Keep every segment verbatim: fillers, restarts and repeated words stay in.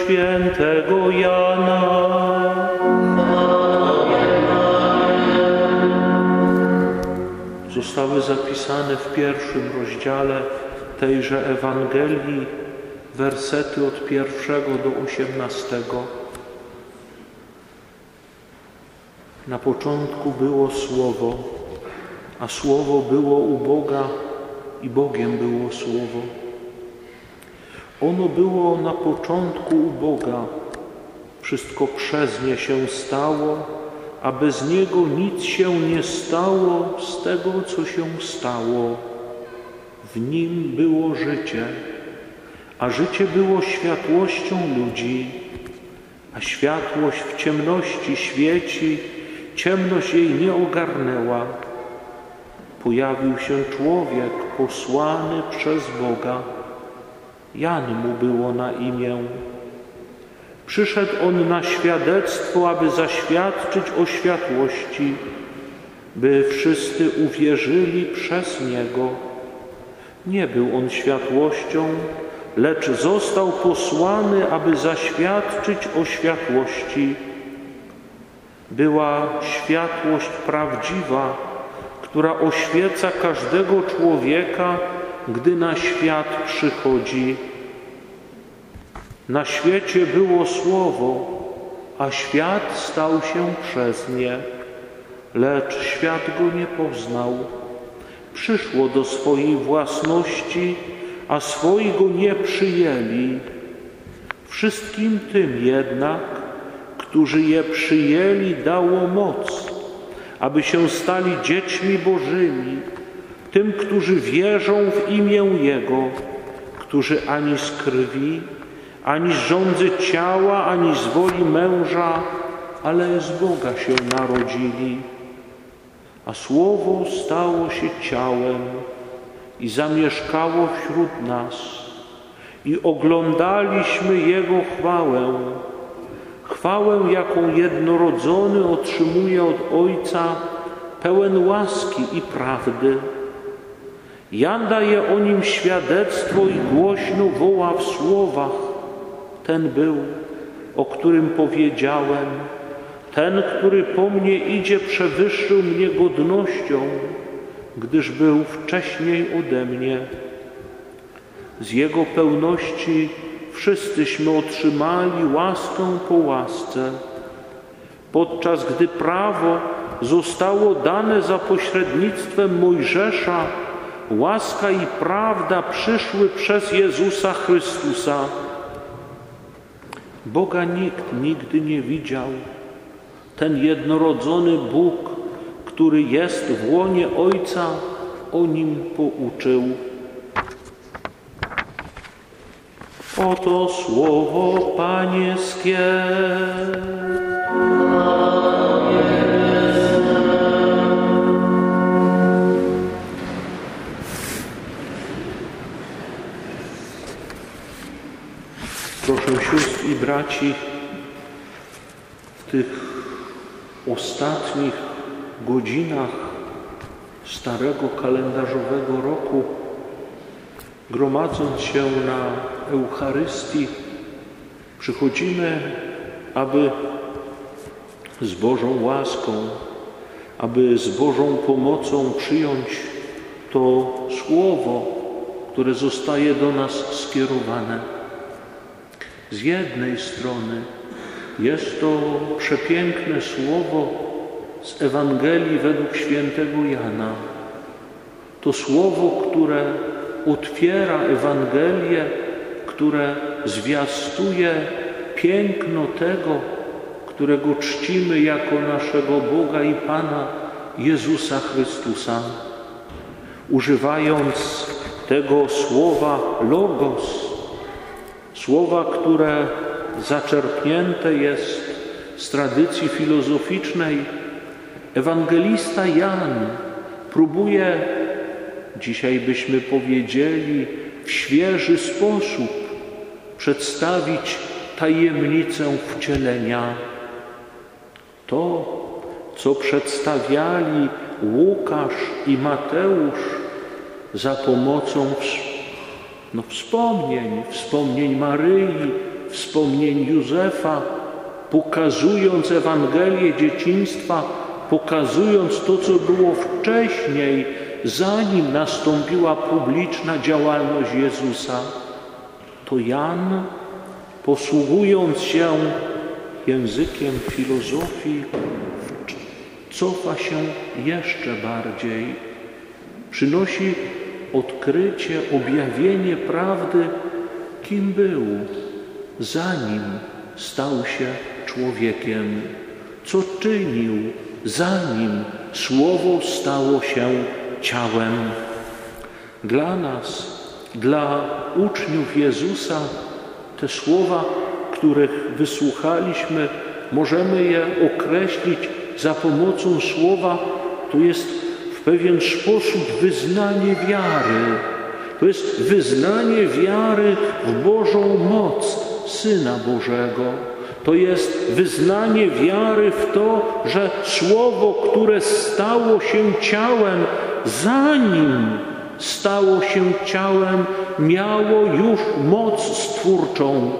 świętego Jana. Zostały zapisane w pierwszym rozdziale tejże Ewangelii wersety od pierwszego do osiemnastego. Na początku było Słowo, a Słowo było u Boga i Bogiem było Słowo. Ono było na początku u Boga. Wszystko przez nie się stało, a bez Niego nic się nie stało z tego, co się stało. W Nim było życie, a życie było światłością ludzi, a światłość w ciemności świeci, ciemność jej nie ogarnęła. Pojawił się człowiek posłany przez Boga. Jan mu było na imię. Przyszedł on na świadectwo, aby zaświadczyć o światłości, by wszyscy uwierzyli przez Niego. Nie był on światłością, lecz został posłany, aby zaświadczyć o światłości. Była światłość prawdziwa, która oświeca każdego człowieka, gdy na świat przychodzi. Na świecie było Słowo, a świat stał się przez nie, lecz świat go nie poznał. Przyszło do swojej własności, a swoi go nie przyjęli. Wszystkim tym jednak, którzy je przyjęli, dało moc, aby się stali dziećmi Bożymi, tym, którzy wierzą w imię Jego, którzy ani z krwi, ani z żądzy ciała, ani z woli męża, ale z Boga się narodzili. A Słowo stało się ciałem i zamieszkało wśród nas i oglądaliśmy Jego chwałę, chwałę, jaką jednorodzony otrzymuje od Ojca, pełen łaski i prawdy. Jan daje o Nim świadectwo i głośno woła w słowach: ten był, o którym powiedziałem, ten, który po mnie idzie, przewyższył mnie godnością, gdyż był wcześniej ode mnie. Z Jego pełności wszyscyśmy otrzymali łaskę po łasce. Podczas gdy prawo zostało dane za pośrednictwem Mojżesza, łaska i prawda przyszły przez Jezusa Chrystusa. Boga nikt nigdy nie widział. Ten jednorodzony Bóg, który jest w łonie Ojca, o Nim pouczył. Oto słowo Pańskie. Proszę sióstr i braci, w tych ostatnich godzinach starego kalendarzowego roku, gromadząc się na Eucharystii, przychodzimy, aby z Bożą łaską, aby z Bożą pomocą przyjąć to Słowo, które zostaje do nas skierowane. Z jednej strony jest to przepiękne słowo z Ewangelii według świętego Jana. To słowo, które otwiera Ewangelię, które zwiastuje piękno tego, którego czcimy jako naszego Boga i Pana, Jezusa Chrystusa. Używając tego słowa logos, słowa, które zaczerpnięte jest z tradycji filozoficznej, ewangelista Jan próbuje, dzisiaj byśmy powiedzieli, w świeży sposób przedstawić tajemnicę wcielenia. To, co przedstawiali Łukasz i Mateusz za pomocą no, wspomnień, wspomnień Maryi, wspomnień Józefa, pokazując Ewangelię dzieciństwa, pokazując to, co było wcześniej, zanim nastąpiła publiczna działalność Jezusa, to Jan, posługując się językiem filozofii, cofa się jeszcze bardziej. Przynosi odkrycie, objawienie prawdy, kim był, zanim stał się człowiekiem, co czynił, zanim Słowo stało się ciałem. Dla nas, dla uczniów Jezusa, te słowa, których wysłuchaliśmy, możemy je określić za pomocą słowa, to jest w pewien sposób wyznanie wiary. To jest wyznanie wiary w Bożą moc Syna Bożego. To jest wyznanie wiary w to, że Słowo, które stało się ciałem, zanim stało się ciałem, miało już moc stwórczą.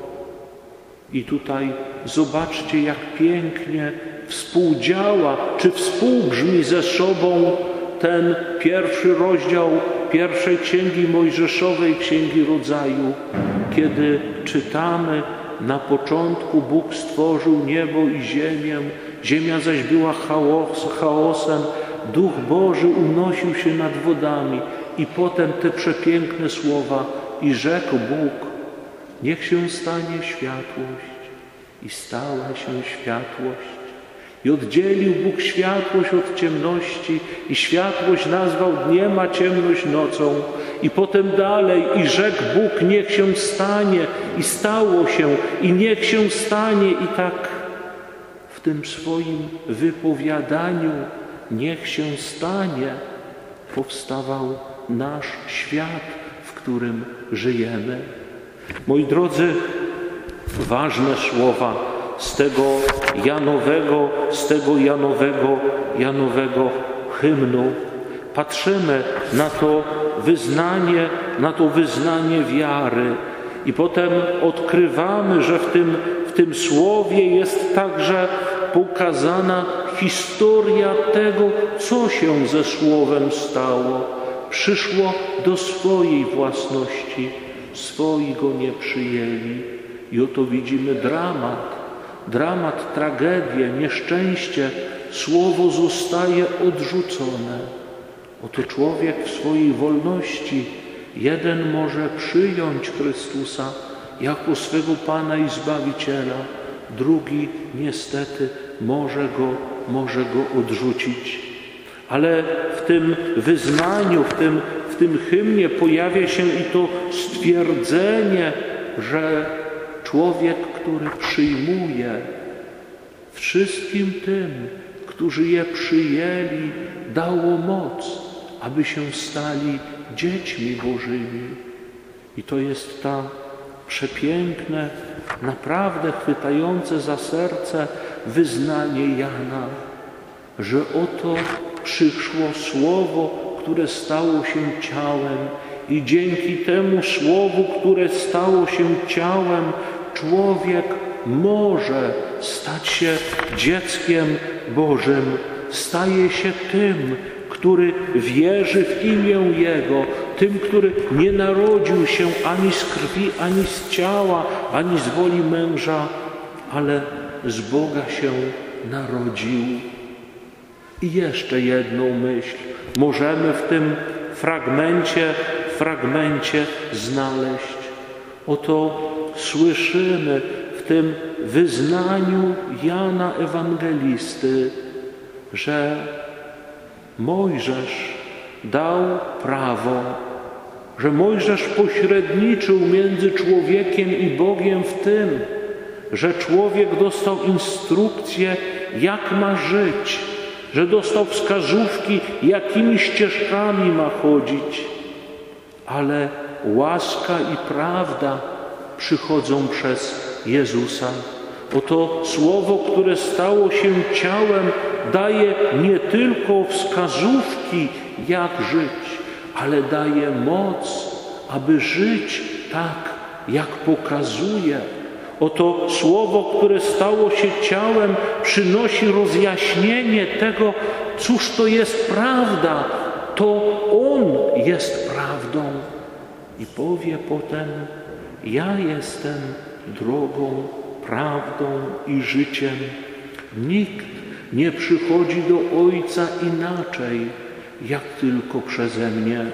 I tutaj zobaczcie, jak pięknie współdziała, czy współbrzmi ze sobą ten pierwszy rozdział pierwszej Księgi Mojżeszowej, Księgi Rodzaju, kiedy czytamy: na początku Bóg stworzył niebo i ziemię, ziemia zaś była chaos, chaosem, Duch Boży unosił się nad wodami. I potem te przepiękne słowa: i rzekł Bóg, niech się stanie światłość. I stała się światłość. I oddzielił Bóg światłość od ciemności i światłość nazwał dniem, a ciemność nocą. I potem dalej: i rzekł Bóg, niech się stanie. I stało się. I niech się stanie. I tak w tym swoim wypowiadaniu niech się stanie powstawał nasz świat, w którym żyjemy. Moi drodzy, ważne słowa z tego Janowego, z tego Janowego, Janowego hymnu. Patrzymy na to wyznanie, na to wyznanie wiary i potem odkrywamy, że w tym, w tym słowie jest także pokazana historia tego, co się ze słowem stało. Przyszło do swojej własności, swoi go nie przyjęli. I oto widzimy dramat, dramat, tragedię, nieszczęście. Słowo zostaje odrzucone. Oto człowiek w swojej wolności, jeden może przyjąć Chrystusa jako swego Pana i Zbawiciela, drugi niestety może go, może go odrzucić. Ale w tym wyznaniu, w tym, w tym hymnie pojawia się i to stwierdzenie, że człowiek, który przyjmuje, wszystkim tym, którzy je przyjęli, dało moc, aby się stali dziećmi Bożymi. I to jest ta przepiękne, naprawdę chwytające za serce wyznanie Jana, że oto przyszło Słowo, które stało się ciałem i dzięki temu Słowu, które stało się ciałem, człowiek może stać się dzieckiem Bożym, staje się tym, który wierzy w imię Jego, tym, który nie narodził się ani z krwi, ani z ciała, ani z woli męża, ale z Boga się narodził. I jeszcze jedną myśl możemy w tym fragmencie, fragmencie znaleźć. Oto słyszymy w tym wyznaniu Jana Ewangelisty, że Mojżesz dał prawo, że Mojżesz pośredniczył między człowiekiem i Bogiem w tym, że człowiek dostał instrukcję, jak ma żyć, że dostał wskazówki, jakimi ścieżkami ma chodzić. Ale łaska i prawda przychodzą przez Jezusa. Oto Słowo, które stało się ciałem, daje nie tylko wskazówki, jak żyć, ale daje moc, aby żyć tak, jak pokazuje, Oto Słowo, które stało się ciałem, przynosi rozjaśnienie tego, cóż to jest prawda. To On jest prawdą. I powie potem: ja jestem drogą, prawdą i życiem. Nikt nie przychodzi do Ojca inaczej, jak tylko przeze mnie.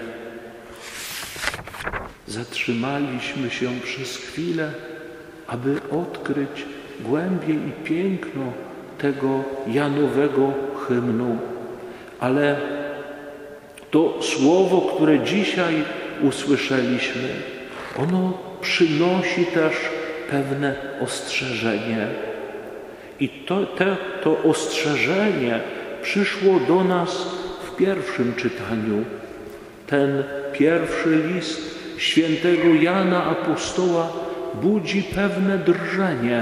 Zatrzymaliśmy się przez chwilę, aby odkryć głębię i piękno tego janowego hymnu. Ale to słowo, które dzisiaj usłyszeliśmy, ono przynosi też pewne ostrzeżenie. I to, te, to ostrzeżenie przyszło do nas w pierwszym czytaniu. Ten pierwszy list świętego Jana Apostoła budzi pewne drżenie.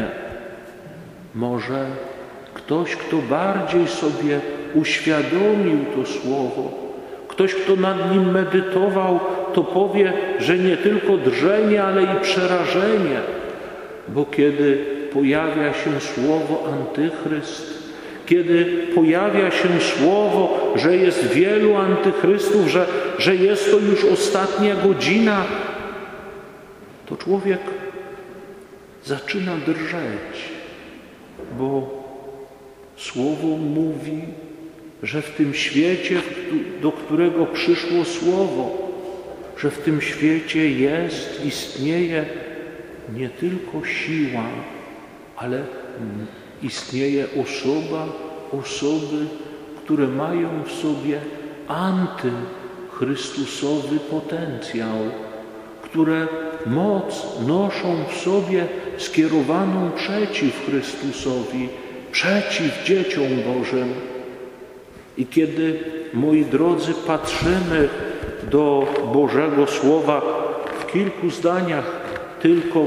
Może ktoś, kto bardziej sobie uświadomił to słowo, ktoś, kto nad nim medytował, to powie, że nie tylko drżenie, ale i przerażenie, bo kiedy pojawia się słowo antychryst, kiedy pojawia się słowo, że jest wielu antychrystów, że, że jest to już ostatnia godzina, to człowiek zaczyna drżeć, bo słowo mówi, że w tym świecie, do którego przyszło słowo, że w tym świecie jest, istnieje nie tylko siła, ale istnieje osoba, osoby, które mają w sobie antychrystusowy potencjał, które moc noszą w sobie skierowaną przeciw Chrystusowi, przeciw dzieciom Bożym. I kiedy, moi drodzy, patrzymy do Bożego Słowa w kilku zdaniach tylko,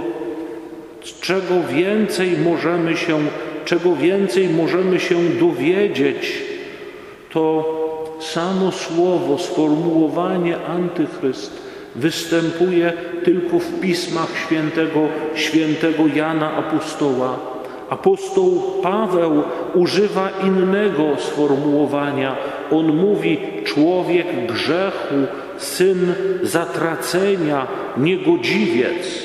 czego więcej możemy się, czego więcej możemy się dowiedzieć, to samo słowo, sformułowanie antychryst występuje tylko w pismach świętego, świętego Jana Apostoła. Apostoł Paweł używa innego sformułowania. On mówi: człowiek grzechu, syn zatracenia, niegodziwiec.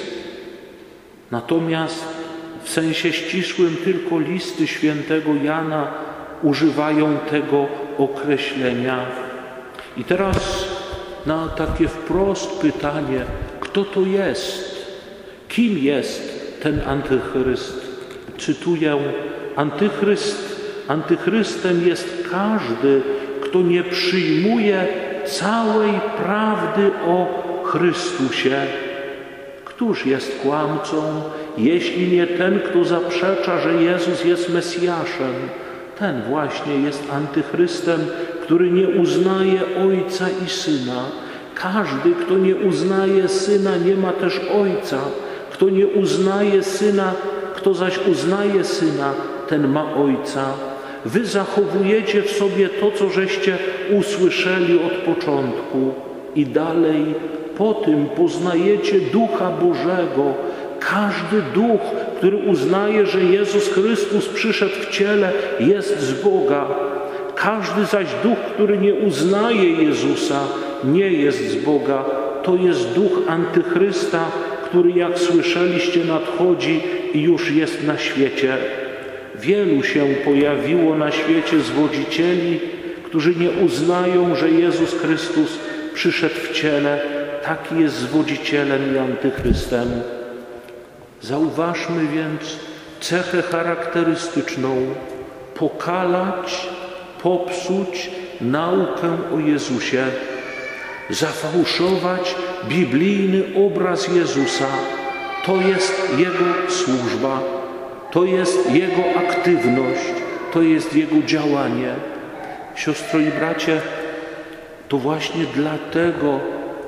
Natomiast w sensie ścisłym tylko listy świętego Jana używają tego określenia. I teraz na takie wprost pytanie, kto to jest? Kim jest ten antychryst? Cytuję: antychryst, antychrystem jest każdy, kto nie przyjmuje całej prawdy o Chrystusie. Któż jest kłamcą, jeśli nie ten, kto zaprzecza, że Jezus jest Mesjaszem? Ten właśnie jest antychrystem, który nie uznaje Ojca i Syna. Każdy, kto nie uznaje Syna, nie ma też Ojca. Kto nie uznaje Syna, kto zaś uznaje Syna, ten ma Ojca. Wy zachowujecie w sobie to, co żeście usłyszeli od początku. I dalej, po tym poznajecie Ducha Bożego. Każdy duch, który uznaje, że Jezus Chrystus przyszedł w ciele, jest z Boga. Każdy zaś duch, który nie uznaje Jezusa, nie jest z Boga. To jest duch antychrysta, który, jak słyszeliście, nadchodzi i już jest na świecie. Wielu się pojawiło na świecie zwodzicieli, którzy nie uznają, że Jezus Chrystus przyszedł w ciele. Taki jest zwodzicielem i antychrystem. Zauważmy więc cechę charakterystyczną: pokalać, popsuć naukę o Jezusie, zafałszować biblijny obraz Jezusa. To jest Jego służba, to jest Jego aktywność, to jest Jego działanie. Siostro i bracie, to właśnie dlatego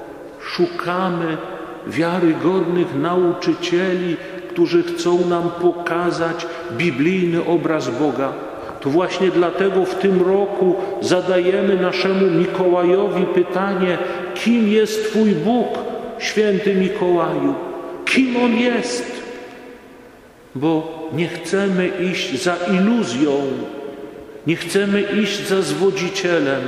szukamy wiarygodnych nauczycieli, którzy chcą nam pokazać biblijny obraz Boga. To właśnie dlatego w tym roku zadajemy naszemu Mikołajowi pytanie: kim jest Twój Bóg, święty Mikołaju? Kim On jest? bo nie chcemy iść za iluzją, nie chcemy iść za zwodzicielem,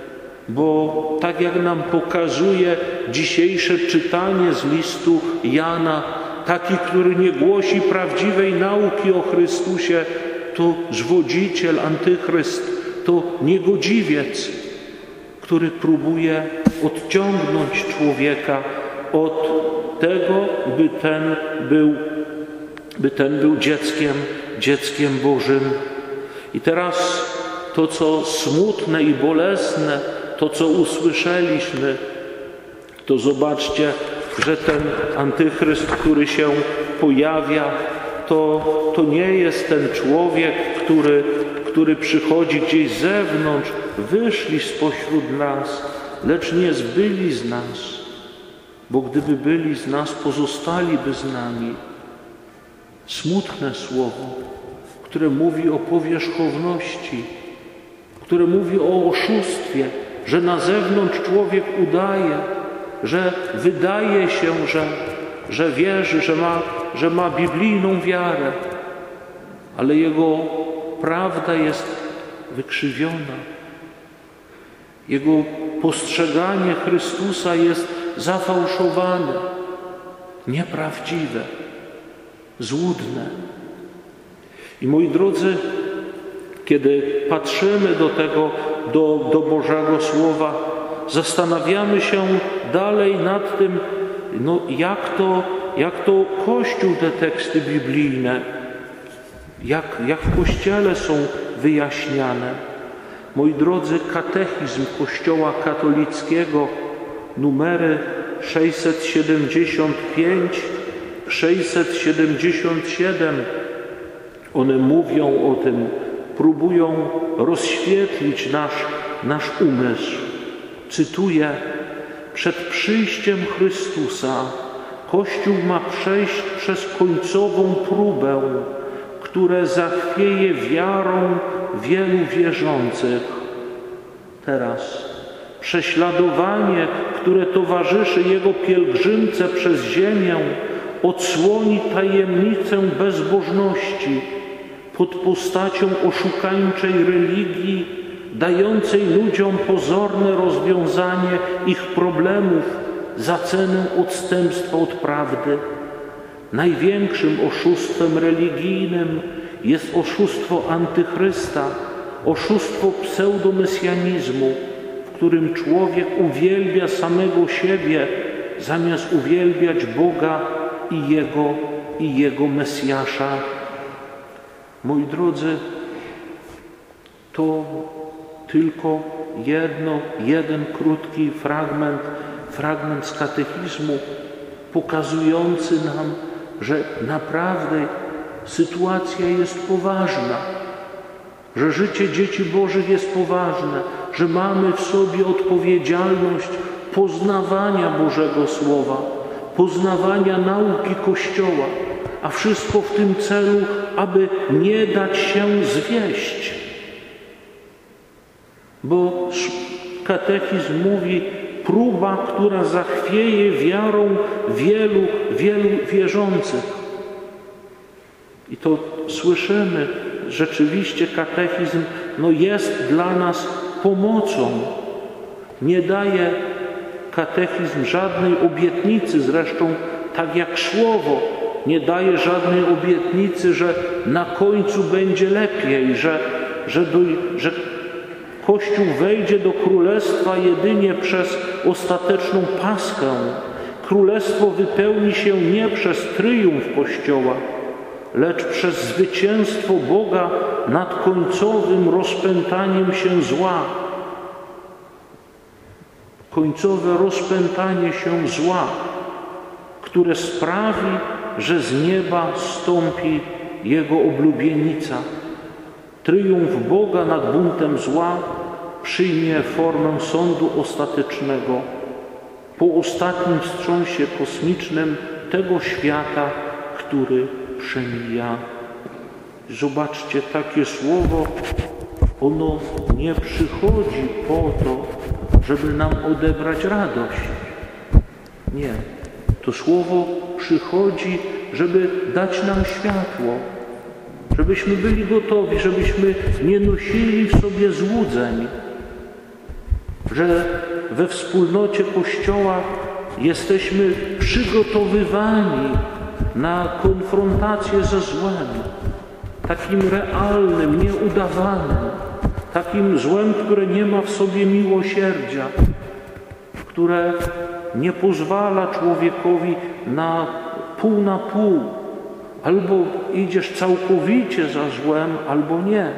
bo tak jak nam pokazuje dzisiejsze czytanie z listu Jana, taki, który nie głosi prawdziwej nauki o Chrystusie, to zwodziciel, antychryst, to niegodziwiec, który próbuje odciągnąć człowieka od tego, by ten był, by ten był dzieckiem, dzieckiem Bożym. I teraz to, co smutne i bolesne, to, co usłyszeliśmy, to zobaczcie, że ten antychryst, który się pojawia, to, to nie jest ten człowiek, który, który przychodzi gdzieś z zewnątrz, wyszli spośród nas, lecz nie zbyli z nas, bo gdyby byli z nas, pozostaliby z nami. Smutne słowo, które mówi o powierzchowności, które mówi o oszustwie, że na zewnątrz człowiek udaje, że wydaje się, że, że wierzy, że ma, że ma biblijną wiarę, ale jego prawda jest wykrzywiona. Jego postrzeganie Chrystusa jest zafałszowane, nieprawdziwe, złudne. I moi drodzy, kiedy patrzymy do tego, do, do Bożego Słowa, zastanawiamy się dalej nad tym, no jak to, jak to Kościół te teksty biblijne, jak, jak w Kościele są wyjaśniane. Moi drodzy, katechizm Kościoła katolickiego, numery sześćset siedemdziesiąt pięć, sześćset siedemdziesiąt siedem, one mówią o tym, próbują rozświetlić nasz, nasz umysł. Cytuję: przed przyjściem Chrystusa Kościół ma przejść przez końcową próbę, które zachwieje wiarą wielu wierzących. Teraz prześladowanie, które towarzyszy jego pielgrzymce przez ziemię, odsłoni tajemnicę bezbożności pod postacią oszukańczej religii, dającej ludziom pozorne rozwiązanie ich problemów za cenę odstępstwa od prawdy. Największym oszustwem religijnym jest oszustwo antychrysta, oszustwo pseudomesjanizmu, w którym człowiek uwielbia samego siebie, zamiast uwielbiać Boga i Jego, i Jego Mesjasza. Moi drodzy, to tylko jedno, jeden krótki fragment, fragment z katechizmu, pokazujący nam, że naprawdę sytuacja jest poważna, że życie dzieci Bożych jest poważne, że mamy w sobie odpowiedzialność poznawania Bożego Słowa, poznawania nauki Kościoła, a wszystko w tym celu, aby nie dać się zwieść. Bo katechizm mówi: próba, która zachwieje wiarą wielu, wielu wierzących. I to słyszymy, rzeczywiście katechizm no jest dla nas pomocą. Nie daje katechizm żadnej obietnicy, zresztą tak jak Słowo nie daje żadnej obietnicy, że na końcu będzie lepiej, że, że, do, że Kościół wejdzie do Królestwa jedynie przez ostateczną Paschę. Królestwo wypełni się nie przez tryumf Kościoła, lecz przez zwycięstwo Boga nad końcowym rozpętaniem się zła. Końcowe rozpętanie się zła, które sprawi, że z nieba stąpi Jego oblubienica. Tryumf Boga nad buntem zła przyjmie formę sądu ostatecznego po ostatnim wstrząsie kosmicznym tego świata, który przemija. Zobaczcie, takie słowo, ono nie przychodzi po to, żeby nam odebrać radość. Nie. To słowo przychodzi, żeby dać nam światło, żebyśmy byli gotowi, żebyśmy nie nosili w sobie złudzeń, że we wspólnocie Kościoła jesteśmy przygotowywani na konfrontację ze złem, takim realnym, nieudawanym, takim złem, które nie ma w sobie miłosierdzia, które nie pozwala człowiekowi na pół na pół. Albo idziesz całkowicie za złem, albo nie.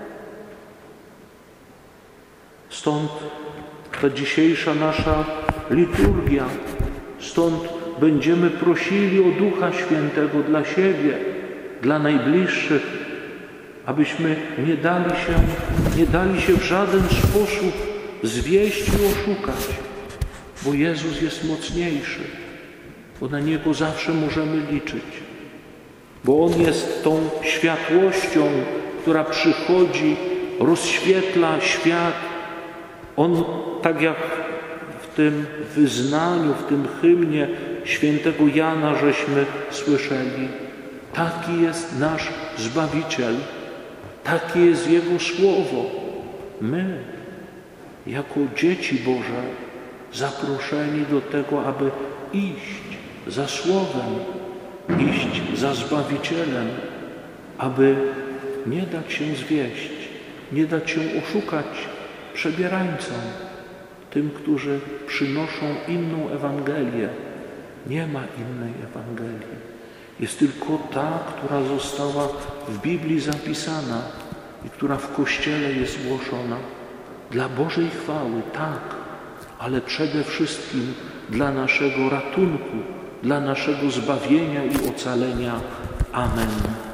Stąd ta dzisiejsza nasza liturgia. Stąd będziemy prosili o Ducha Świętego dla siebie, dla najbliższych, abyśmy nie dali się, nie dali się w żaden sposób zwieść i oszukać, bo Jezus jest mocniejszy, bo na Niego zawsze możemy liczyć, bo On jest tą światłością, która przychodzi, rozświetla świat. On, tak jak w tym wyznaniu, w tym hymnie świętego Jana żeśmy słyszeli, taki jest nasz Zbawiciel, takie jest Jego Słowo. My, jako dzieci Boże, zaproszeni do tego, aby iść za Słowem, iść za Zbawicielem, aby nie dać się zwieść, nie dać się oszukać przebierańcom, tym, którzy przynoszą inną Ewangelię. Nie ma innej Ewangelii. Jest tylko ta, która została w Biblii zapisana i która w Kościele jest głoszona. Dla Bożej chwały, tak, ale przede wszystkim dla naszego ratunku, dla naszego zbawienia i ocalenia. Amen.